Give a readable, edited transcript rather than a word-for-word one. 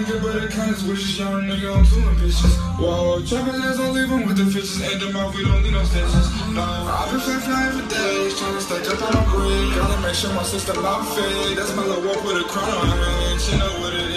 nigga, but it kinda switches. Young nigga, I'm too ambitious. Whoa, trapping legs, don't leave them with the fishes. End them out, we don't need no stitches. No, I've been flying for days, trying to stack up on my bread. Gotta make sure my system not fade. That's my little walk with a crown on her head. She know what it is.